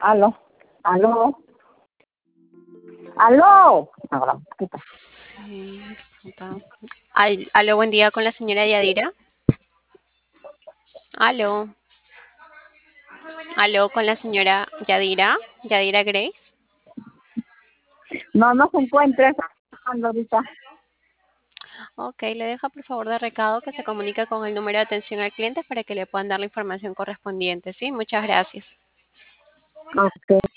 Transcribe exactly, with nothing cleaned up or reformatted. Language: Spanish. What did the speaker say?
Aló, aló, aló. Ahora, ¿qué pasa? Sí, disculpa. Al- aló, buen día con la señora Yadira. Aló, aló con la señora Yadira. Yadira Grace. No, no se encuentra, está trabajando ahorita. Ok, le deja por favor de recado que se comunica con el número de atención al cliente para que le puedan dar la información correspondiente. Sí, muchas gracias. Ok.